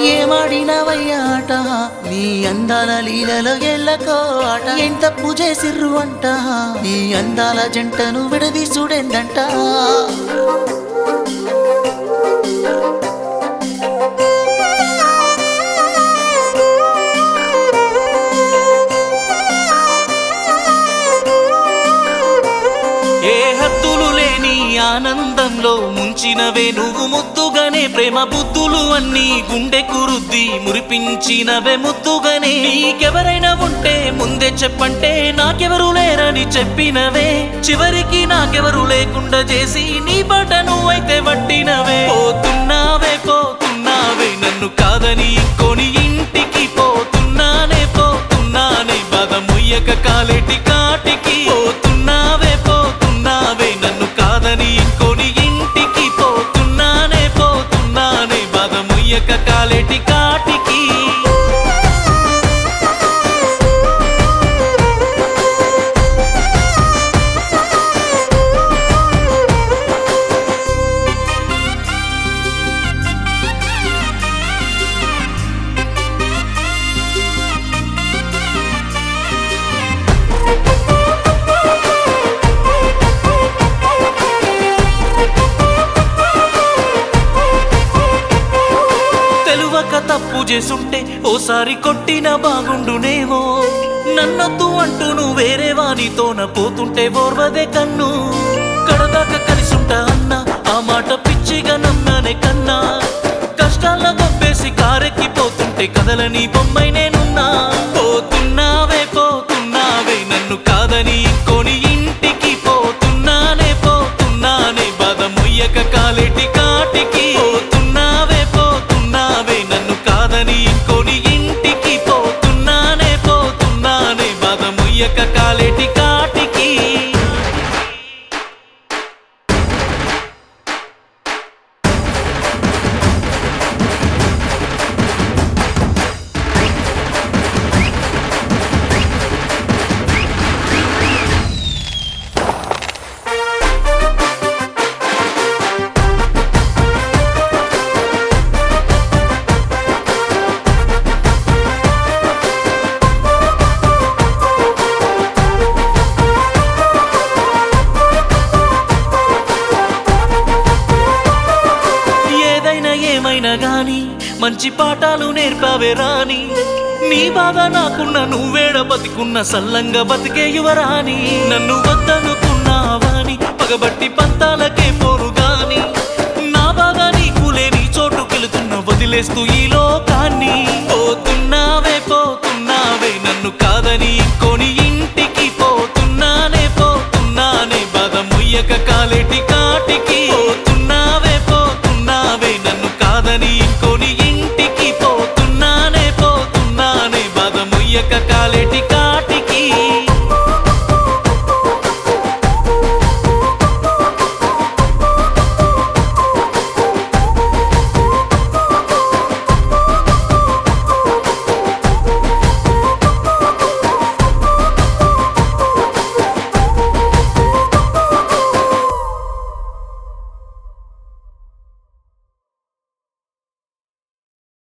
ఏమాడినవయ్య ఆట నీ అందాల లీలలో ఎల్లకో ఆట ఎంత పూజేసిర్రు అంట ఈ అందాల జంటను విడది చూడెందంట ఆనందంలో ముంచినవే నువ్వు ముద్దుగానే ప్రేమ బుద్ధులు అన్నీ గుండెకు రుద్ది మురిపించినవే ముద్దుగానే నీకెవరైనా ఉంటే ముందే చెప్పంటే నాకెవరు లేరని చెప్పినవే చివరికి నాకెవరు లేకుండా చేసి నీ బాట నువ్వైతే పట్టినవే పోతున్నావే నన్ను కాదని కొని ఇంటికి పోతున్నానే బాధ ముయ్యక కాలేటి కాటికి పోతున్నావే నన్ను కాదని కొని ఇంటికి పోతున్నానే బాధ ముయ్యక కాలేటి కాటికి తప్పు చేసుంటే ఓసారి కొట్టిన బాగుండునేమో నన్నొద్దు అంటూ నువ్వు వేరే వానితోన పోతుంటే ఓర్వదే కన్ను కడదాకా కలిసుంటా అన్నా ఆ మాట పిచ్చిగా నమ్మనే కన్నా కష్టాల్లో గొప్పేసి కారెక్కి పోతుంటే కదలని బొమ్మై నేనున్నా పోతున్నావే నన్ను కాదని కొని ఇంటికి పోతున్నానే బాధ ముయ్యక కాలేటి కాటికి పోతున్నావే నన్ను కాదని కొని ఇంటికి పోతున్నానే బాధ ముయ్యక కాలేటి కాటికి గాని మంచి పాఠాలు నేర్పావే రాని నీ బాధ నాకున్న నువ్వేడ బతికున్న సల్లంగా బతికే యువరాని నన్ను వద్దనుకున్నావాని పగబట్టి పంతాలకే పోరు గాని నా బాధ నీకు లేని చోటుకెళ్తున్న వదిలేస్తూ ఈ లోకాన్ని పోతున్నావే నన్ను కాదని కొని ఇంటికి పోతున్నానే బాధ ముయ్యక కాలేటి కాటికి పోతున్నావే నన్ను కాదని కొని ఇంటికి పోతున్నానే బాధ ముయ్యక కాలేటి కాటి